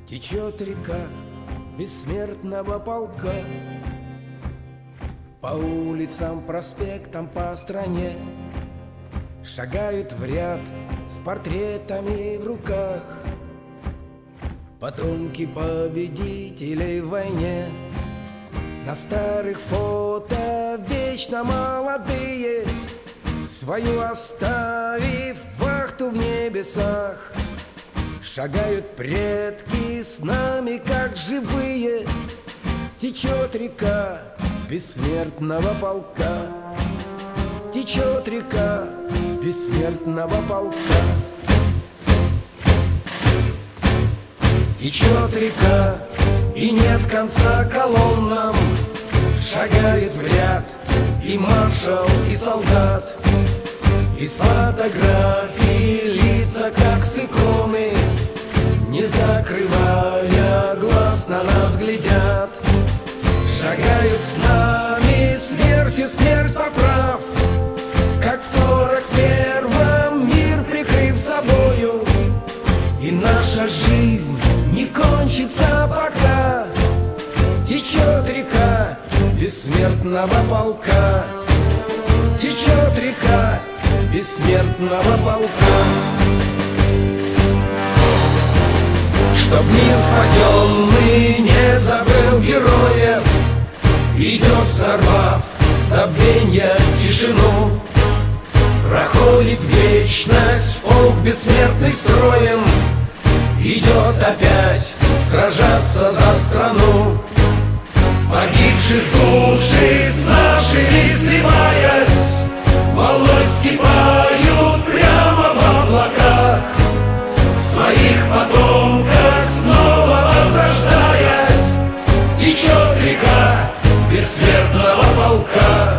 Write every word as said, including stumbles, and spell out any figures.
Течет река бессмертного полка по улицам, проспектам, по стране. Шагают в ряд с портретами в руках потомки победителей в войне. На старых фото вечно молодые, свою оставив вахту в небесах. Шагают предки с нами, как живые. Течет река бессмертного полка. Течет река бессмертного полка. Течет река, и нет конца колоннам. Шагает в ряд и маршал, и солдат. Из фотографий лица, как с иконы, не закрывая глаз, на нас глядят. Шагают с нами смертью смерть поправ, как в сорок первом мир прикрыв собою. И наша жизнь не кончится пока. Течет река бессмертного полка. Течет река бессмертного полка. Чтоб мир спасенный не забыл героев, идет, взорвав забвенья тишину. Проходит вечность полк бессмертный строем, идет опять сражаться за страну. Погибших души с нашими сливаясь, волной вскипают прямо в облаках. В своих потомках снова возрождаясь, течет река бессмертного полка.